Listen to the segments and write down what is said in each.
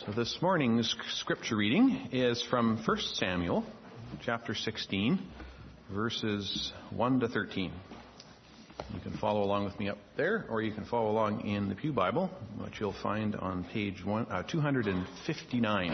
So this morning's scripture reading is from 1 Samuel, chapter 16, verses 1 to 13. You can follow along with me up there, or you can follow along in the Pew Bible, which you'll find on page 259.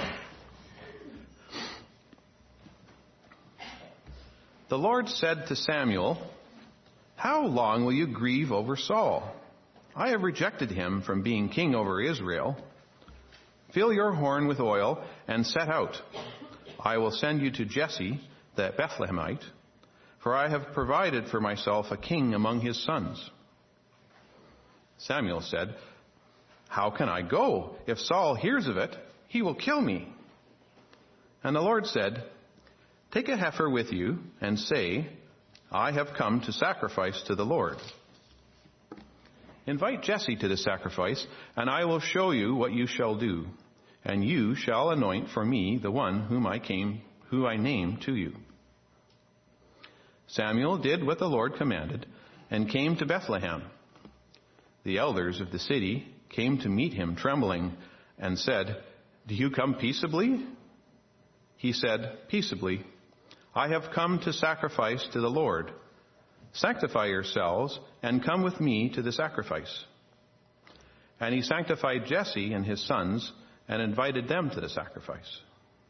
The Lord said to Samuel, "How long will you grieve over Saul? I have rejected him from being king over Israel. Fill your horn with oil and set out. I will send you to Jesse the Bethlehemite, for I have provided for myself a king among his sons." Samuel said, "How can I go? If Saul hears of it, he will kill me." And the Lord said, "Take a heifer with you and say, 'I have come to sacrifice to the Lord.' Invite Jesse to the sacrifice, and I will show you what you shall do. And you shall anoint for me the one who I name to you." Samuel did what the Lord commanded and came to Bethlehem. The elders of the city came to meet him trembling and said, "Do you come peaceably?" He said, "Peaceably. I have come to sacrifice to the Lord. Sanctify yourselves and come with me to the sacrifice." And he sanctified Jesse and his sons and invited them to the sacrifice.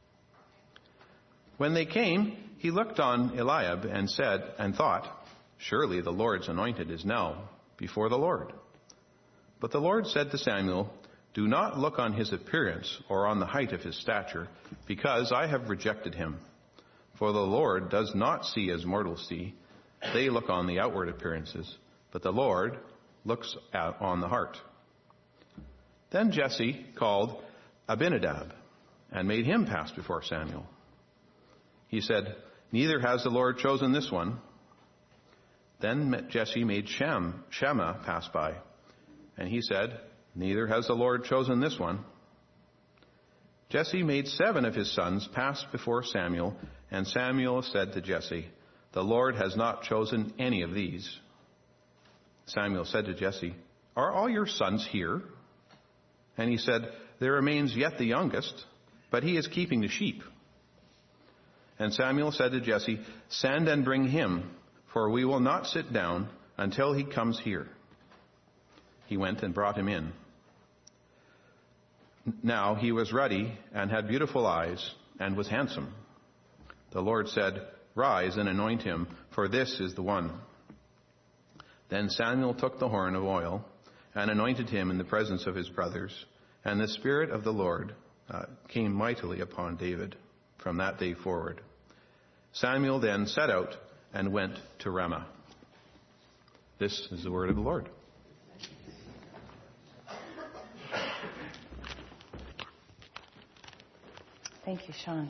When they came, he looked on Eliab and thought, "Surely the Lord's anointed is now before the Lord." But the Lord said to Samuel, "Do not look on his appearance or on the height of his stature, because I have rejected him. For the Lord does not see as mortals see. They look on the outward appearances, but the Lord looks on the heart." Then Jesse called Abinadab and made him pass before Samuel. He said, "Neither has the Lord chosen this one." Then Jesse made Shammah pass by, and he said, "Neither has the Lord chosen this one." Jesse made 7 of his sons pass before Samuel, and Samuel said to Jesse, "The Lord has not chosen any of these." Samuel said to Jesse, "Are all your sons here?" And he said, "There remains yet the youngest, but he is keeping the sheep." And Samuel said to Jesse, "Send and bring him, for we will not sit down until he comes here." He went and brought him in. Now he was ruddy and had beautiful eyes and was handsome. The Lord said, "Rise and anoint him, for this is the one." Then Samuel took the horn of oil and anointed him in the presence of his brothers. And the Spirit of the Lord came mightily upon David from that day forward. Samuel then set out and went to Ramah. This is the word of the Lord. Thank you, Sean.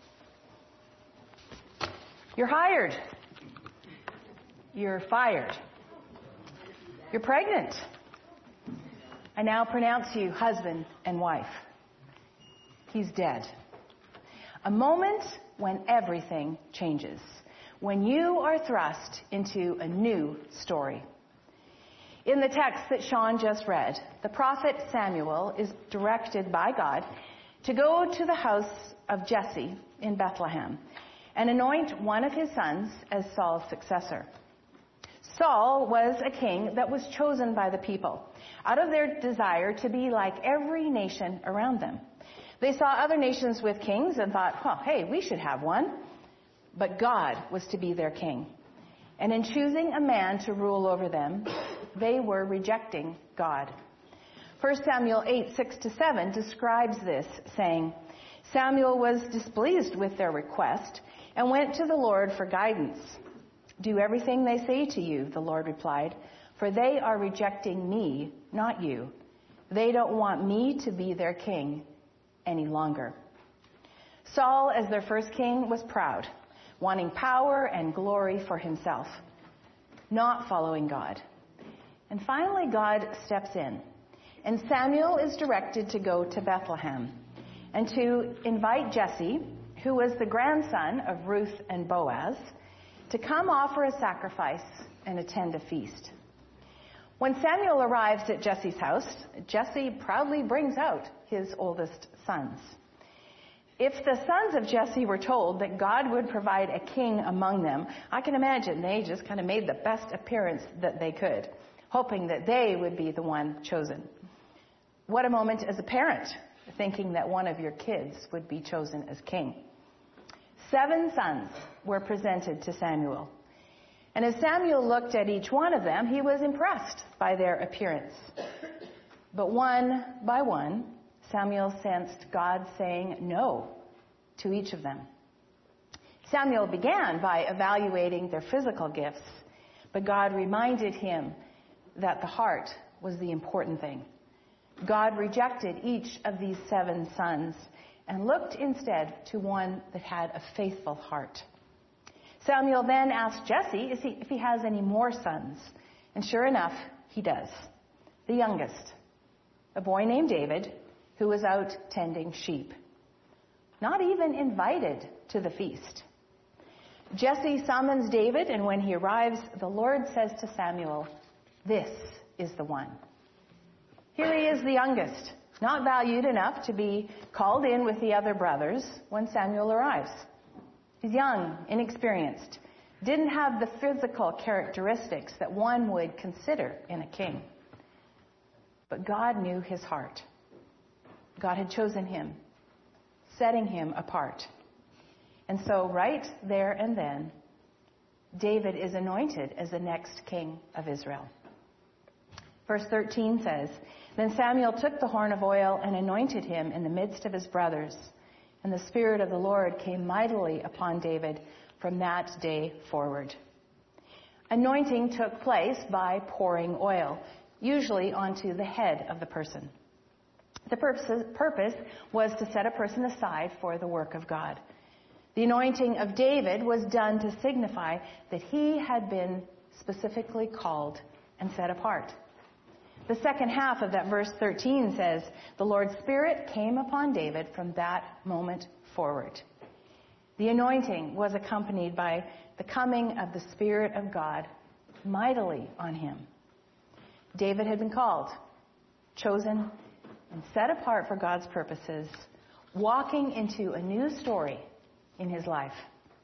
You're hired. You're fired. You're pregnant. I now pronounce you husband and wife. He's dead. A moment when everything changes. When you are thrust into a new story. In the text that Sean just read, the prophet Samuel is directed by God to go to the house of Jesse in Bethlehem and anoint one of his sons as Saul's successor. Saul was a king that was chosen by the people out of their desire to be like every nation around them. They saw other nations with kings and thought, hey, we should have one. But God was to be their king. And in choosing a man to rule over them, they were rejecting God. 1 Samuel 8:6-7 describes this, saying, "Samuel was displeased with their request and went to the Lord for guidance. 'Do everything they say to you,' the Lord replied, 'for they are rejecting me, not you. They don't want me to be their king any longer.'" Saul, as their first king, was proud, wanting power and glory for himself, not following God. And finally, God steps in, and Samuel is directed to go to Bethlehem and to invite Jesse, who was the grandson of Ruth and Boaz, to come offer a sacrifice and attend a feast. When Samuel arrives at Jesse's house, Jesse proudly brings out his oldest sons. If the sons of Jesse were told that God would provide a king among them, I can imagine they just kind of made the best appearance that they could, hoping that they would be the one chosen. What a moment as a parent, thinking that one of your kids would be chosen as king. 7 sons were presented to Samuel. And as Samuel looked at each one of them, he was impressed by their appearance. But one by one, Samuel sensed God saying no to each of them. Samuel began by evaluating their physical gifts, but God reminded him that the heart was the important thing. God rejected each of these 7 sons and looked instead to one that had a faithful heart. Samuel then asked Jesse if he has any more sons. And sure enough, he does. The youngest, a boy named David, who was out tending sheep. Not even invited to the feast. Jesse summons David, and when he arrives, the Lord says to Samuel, "This is the one." Here he is, the youngest, not valued enough to be called in with the other brothers when Samuel arrives. He's young, inexperienced, didn't have the physical characteristics that one would consider in a king. But God knew his heart. God had chosen him, setting him apart. And so right there and then, David is anointed as the next king of Israel. Verse 13 says, "Then Samuel took the horn of oil and anointed him in the midst of his brothers. And the Spirit of the Lord came mightily upon David from that day forward." Anointing took place by pouring oil, usually onto the head of the person. The purpose was to set a person aside for the work of God. The anointing of David was done to signify that he had been specifically called and set apart. The second half of that verse 13 says, "The Lord's Spirit came upon David from that moment forward." The anointing was accompanied by the coming of the Spirit of God mightily on him. David had been called, chosen, and set apart for God's purposes, walking into a new story in his life.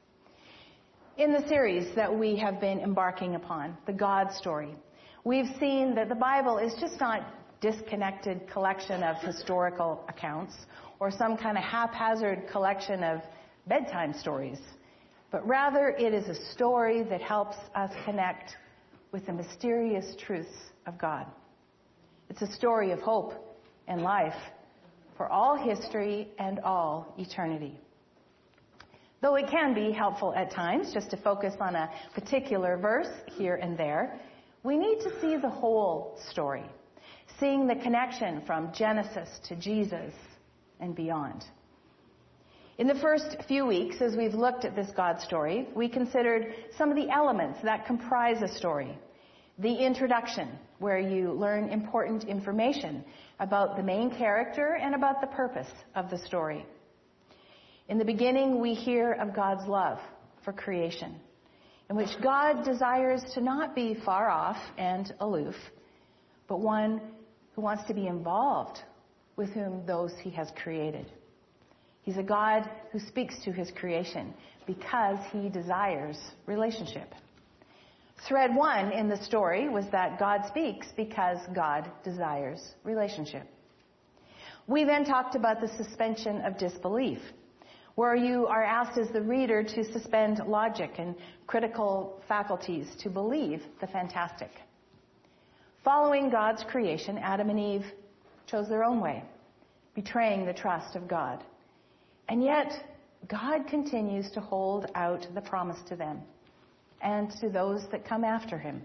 In the series that we have been embarking upon, the God story, we've seen that the Bible is just not disconnected collection of historical accounts or some kind of haphazard collection of bedtime stories, but rather it is a story that helps us connect with the mysterious truths of God. It's a story of hope and life for all history and all eternity. Though it can be helpful at times just to focus on a particular verse here and there, we need to see the whole story, seeing the connection from Genesis to Jesus and beyond. In the first few weeks, as we've looked at this God story, we considered some of the elements that comprise a story. The introduction, where you learn important information about the main character and about the purpose of the story. In the beginning, we hear of God's love for creation, in which God desires to not be far off and aloof, but one who wants to be involved with those he has created. He's a God who speaks to his creation because he desires relationship. Thread 1 in the story was that God speaks because God desires relationship. We then talked about the suspension of disbelief, where you are asked as the reader to suspend logic and critical faculties to believe the fantastic. Following God's creation, Adam and Eve chose their own way, betraying the trust of God. And yet, God continues to hold out the promise to them and to those that come after him.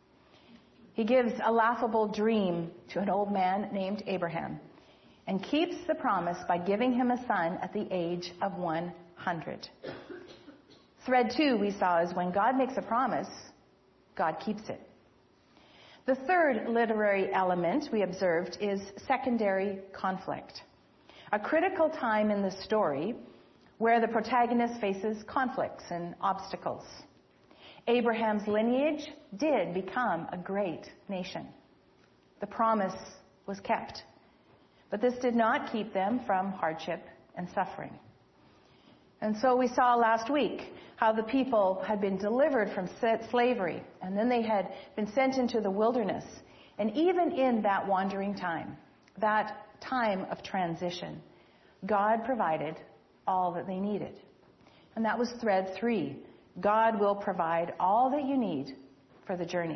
He gives a laughable dream to an old man named Abraham and keeps the promise by giving him a son at the age of 100. Thread 2 we saw is when God makes a promise, God keeps it. The third literary element we observed is secondary conflict, a critical time in the story where the protagonist faces conflicts and obstacles. Abraham's lineage did become a great nation. The promise was kept. But this did not keep them from hardship and suffering. And so we saw last week how the people had been delivered from slavery, and then they had been sent into the wilderness. And even in that wandering time, that time of transition, God provided all that they needed. And that was thread 3. God will provide all that you need for the journey.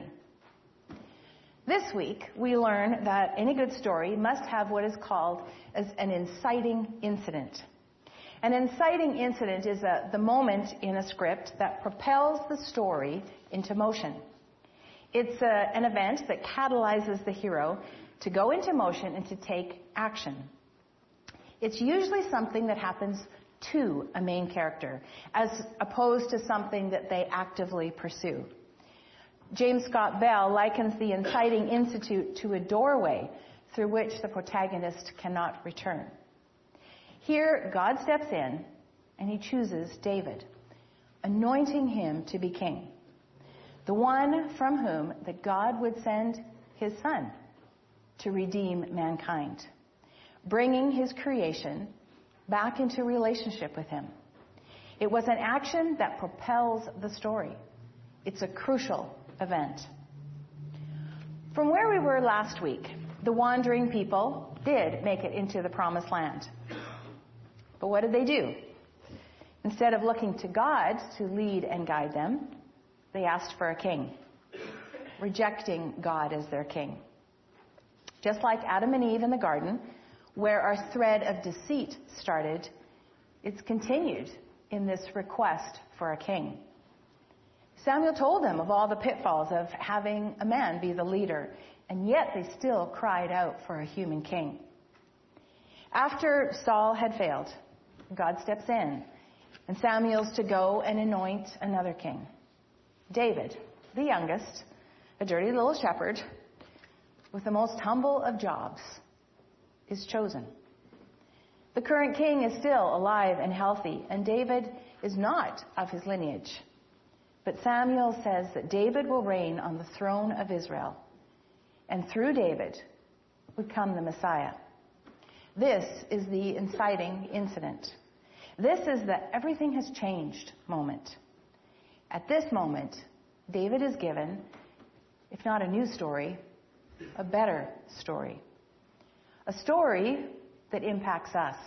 This week, we learn that any good story must have what is called as an inciting incident. An inciting incident is the moment in a script that propels the story into motion. It's an event that catalyzes the hero to go into motion and to take action. It's usually something that happens to a main character, as opposed to something that they actively pursue. James Scott Bell likens the inciting incident to a doorway through which the protagonist cannot return. Here, God steps in and he chooses David, anointing him to be king, the one from whom that God would send his son to redeem mankind, bringing his creation back into relationship with him. It was an action that propels the story. It's a crucial event. From where we were last week, the wandering people did make it into the promised land. But what did they do? Instead of looking to God to lead and guide them, they asked for a king, rejecting God as their king. Just like Adam and Eve in the garden, where our thread of deceit started, it's continued in this request for a king. Samuel told them of all the pitfalls of having a man be the leader, and yet they still cried out for a human king. After Saul had failed, God steps in, and Samuel's to go and anoint another king. David, the youngest, a dirty little shepherd, with the most humble of jobs, is chosen. The current king is still alive and healthy, and David is not of his lineage. But Samuel says that David will reign on the throne of Israel, and through David would come the Messiah. This is the inciting incident. This is the everything has changed moment. At this moment, David is given, if not a new story, a better story. A story that impacts us.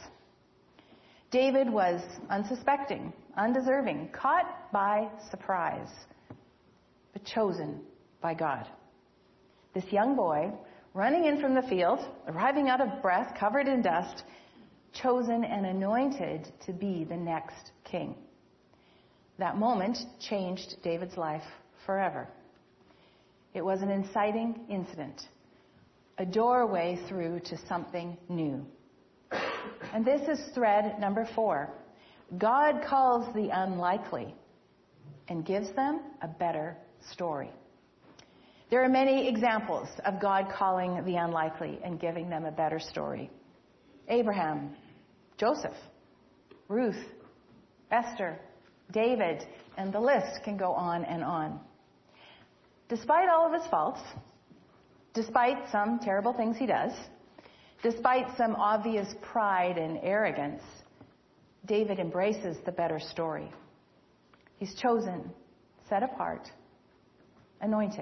David was unsuspecting, undeserving, caught by surprise, but chosen by God. This young boy, running in from the field, arriving out of breath, covered in dust, chosen and anointed to be the next king. That moment changed David's life forever. It was an inciting incident, a doorway through to something new. And this is thread number 4. God calls the unlikely and gives them a better story. There are many examples of God calling the unlikely and giving them a better story. Abraham, Joseph, Ruth, Esther, David, and the list can go on and on. Despite all of his faults, despite some terrible things he does, despite some obvious pride and arrogance, David embraces the better story. He's chosen, set apart, anointed.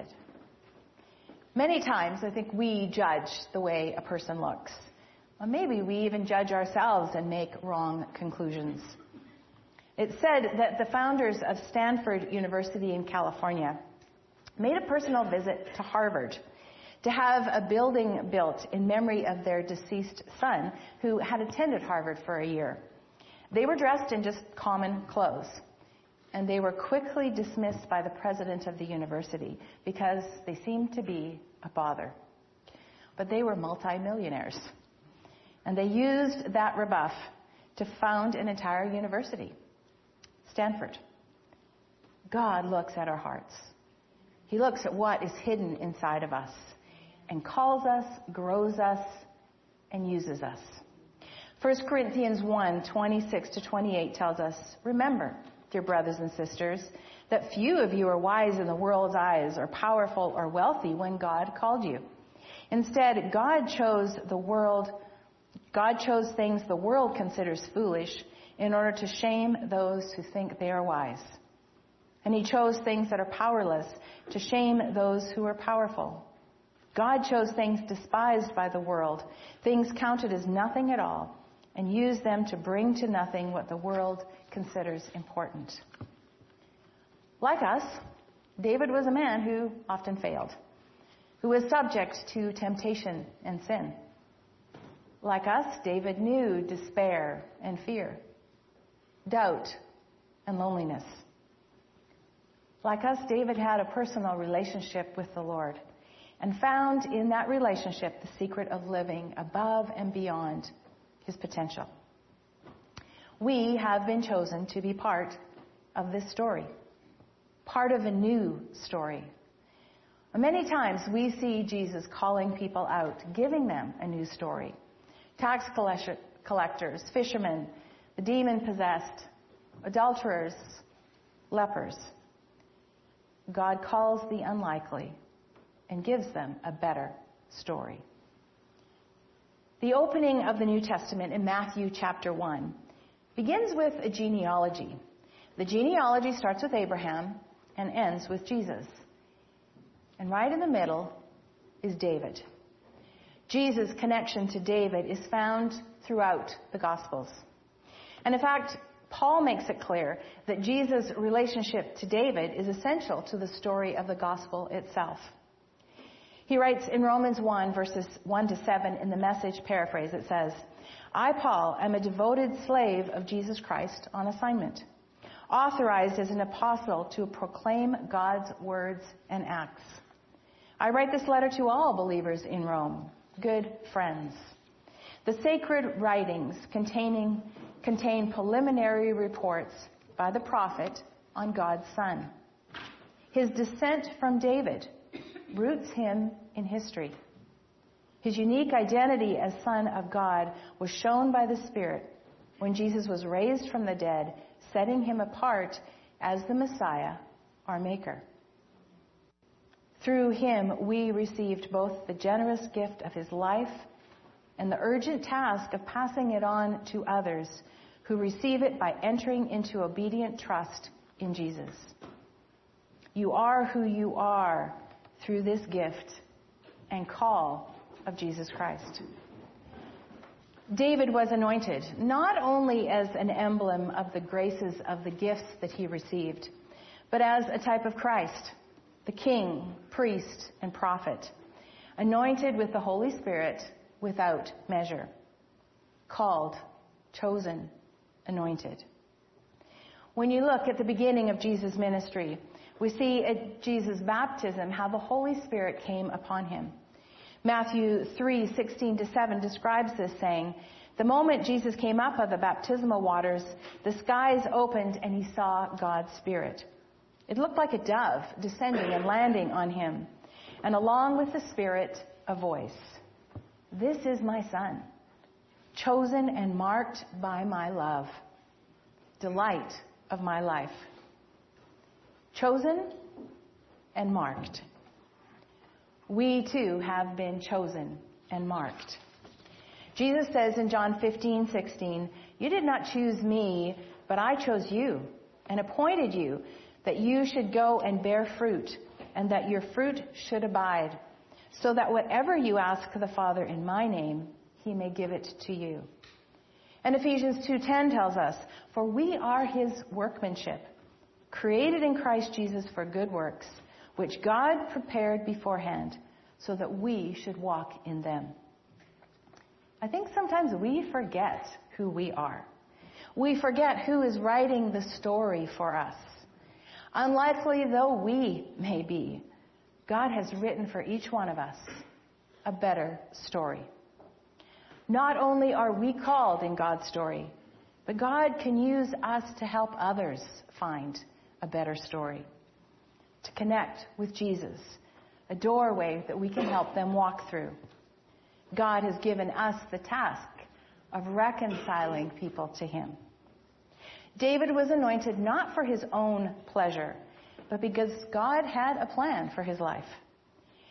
Many times, I think we judge the way a person looks. Or maybe we even judge ourselves and make wrong conclusions. It's said that the founders of Stanford University in California made a personal visit to Harvard to have a building built in memory of their deceased son who had attended Harvard for a year. They were dressed in just common clothes, and they were quickly dismissed by the president of the university because they seemed to be a bother. But they were multimillionaires, and they used that rebuff to found an entire university, Stanford. God looks at our hearts. He looks at what is hidden inside of us and calls us, grows us, and uses us. 1 Corinthians 1:26-28 tells us, "Remember, dear brothers and sisters, that few of you are wise in the world's eyes or powerful or wealthy when God called you. Instead, God chose things the world considers foolish in order to shame those who think they are wise. And he chose things that are powerless to shame those who are powerful. God chose things despised by the world, things counted as nothing at all, and used them to bring to nothing what the world considers important. Like us, David was a man who often failed, who was subject to temptation and sin. Like us, David knew despair and fear, doubt and loneliness. Like us, David had a personal relationship with the Lord and found in that relationship the secret of living above and beyond his potential. We have been chosen to be part of this story, part of a new story. Many times we see Jesus calling people out, giving them a new story. Tax collectors, fishermen, the demon-possessed, adulterers, lepers. God calls the unlikely and gives them a better story. The opening of the New Testament in Matthew chapter 1 begins with a genealogy. The genealogy starts with Abraham and ends with Jesus. And right in the middle is David. Jesus' connection to David is found throughout the Gospels. And in fact, Paul makes it clear that Jesus' relationship to David is essential to the story of the Gospel itself. He writes in Romans 1, verses 1 to 7 in the Message paraphrase, it says, I, Paul, am a devoted slave of Jesus Christ on assignment, authorized as an apostle to proclaim God's words and acts. I write this letter to all believers in Rome, good friends. The sacred writings contain preliminary reports by the prophet on God's Son. His descent from David roots him in history. His unique identity as Son of God was shown by the Spirit when Jesus was raised from the dead, setting him apart as the Messiah, our Maker. Through him, we received both the generous gift of his life and the urgent task of passing it on to others who receive it by entering into obedient trust in Jesus. You are who you are through this gift and call of Jesus Christ. David was anointed not only as an emblem of the graces of the gifts that he received, but as a type of Christ, the king, priest, and prophet, anointed with the Holy Spirit without measure, called, chosen, anointed. When you look at the beginning of Jesus' ministry, we see at Jesus' baptism how the Holy Spirit came upon him. Matthew 3:16-7 describes this, saying, the moment Jesus came up out of the baptismal waters, the skies opened and he saw God's Spirit. It looked like a dove descending and landing on him. And along with the Spirit, a voice. This is my Son, chosen and marked by my love, delight of my life. Chosen and marked. We too have been chosen and marked. Jesus says in John 15:16, you did not choose me, but I chose you and appointed you that you should go and bear fruit and that your fruit should abide, so that whatever you ask the Father in my name, he may give it to you. And Ephesians 2:10 tells us, for we are his workmanship, created in Christ Jesus for good works, which God prepared beforehand so that we should walk in them. I think sometimes we forget who we are. We forget who is writing the story for us. Unlikely though we may be, God has written for each one of us a better story. Not only are we called in God's story, but God can use us to help others find a better story, to connect with Jesus, a doorway that we can help them walk through. God has given us the task of reconciling people to him. David was anointed not for his own pleasure, but because God had a plan for his life.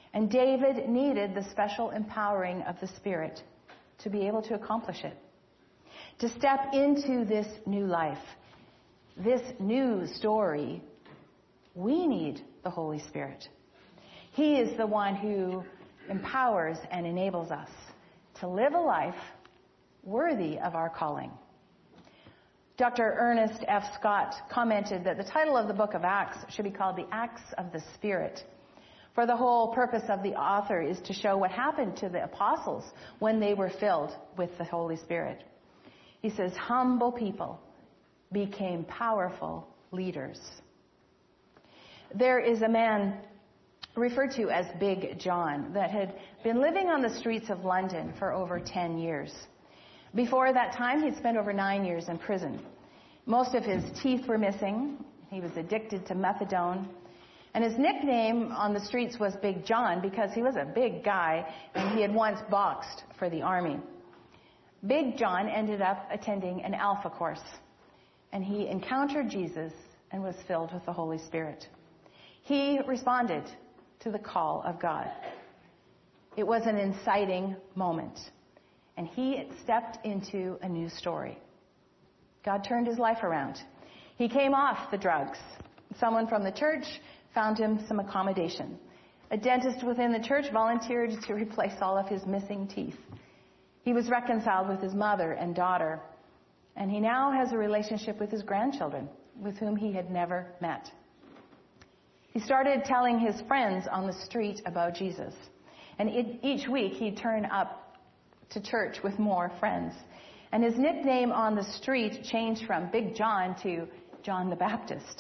And David needed the special empowering of the Spirit to be able to accomplish it. To step into this new life, this new story, we need the Holy Spirit. He is the one who empowers and enables us to live a life worthy of our calling. Dr. Ernest F. Scott commented that the title of the book of Acts should be called The Acts of the Spirit. For the whole purpose of the author is to show what happened to the apostles when they were filled with the Holy Spirit. He says, humble people became powerful leaders. There is a man referred to as Big John that had been living on the streets of London for over 10 years. Before that time, he'd spent over 9 years in prison. Most of his teeth were missing. He was addicted to methadone. And his nickname on the streets was Big John because he was a big guy and he had once boxed for the army. Big John ended up attending an Alpha course. And he encountered Jesus and was filled with the Holy Spirit. He responded to the call of God. It was an inciting moment. And he stepped into a new story. God turned his life around. He came off the drugs. Someone from the church found him some accommodation. A dentist within the church volunteered to replace all of his missing teeth. He was reconciled with his mother and daughter. And he now has a relationship with his grandchildren, with whom he had never met. He started telling his friends on the street about Jesus. And each week he'd turn up to church with more friends. And his nickname on the street changed from Big John to John the Baptist.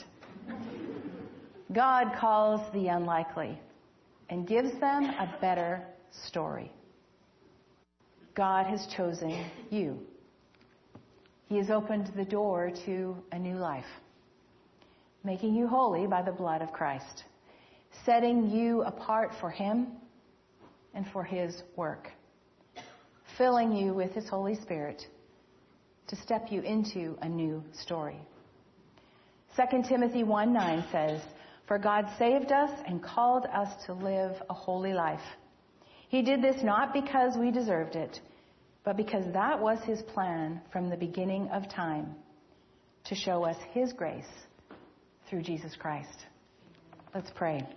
God calls the unlikely and gives them a better story. God has chosen you. He has opened the door to a new life, making you holy by the blood of Christ, setting you apart for Him and for His work, filling you with His Holy Spirit to step you into a new story. 2 Timothy 1:9 says, "For God saved us and called us to live a holy life. He did this not because we deserved it, but because that was His plan from the beginning of time, to show us His grace through Jesus Christ." Let's pray.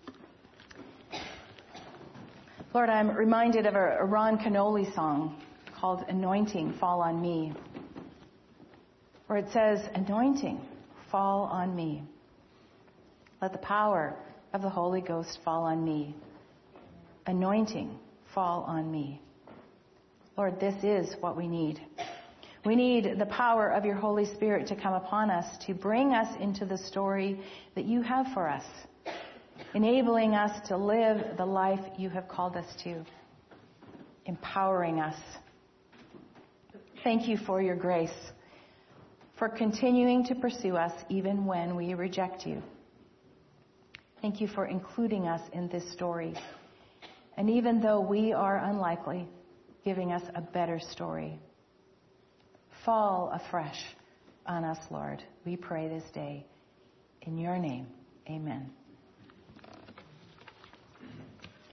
Lord, I'm reminded of a Ron Canoli song called "Anointing, Fall on Me," where it says, "Anointing, fall on me. Let the power of the Holy Ghost fall on me. Anointing, fall on me." Lord, this is what we need. We need the power of your Holy Spirit to come upon us, to bring us into the story that you have for us, enabling us to live the life you have called us to, empowering us. Thank you for your grace, for continuing to pursue us even when we reject you. Thank you for including us in this story. And even though we are unlikely, giving us a better story. Fall afresh on us, Lord. We pray this day. In your name, amen.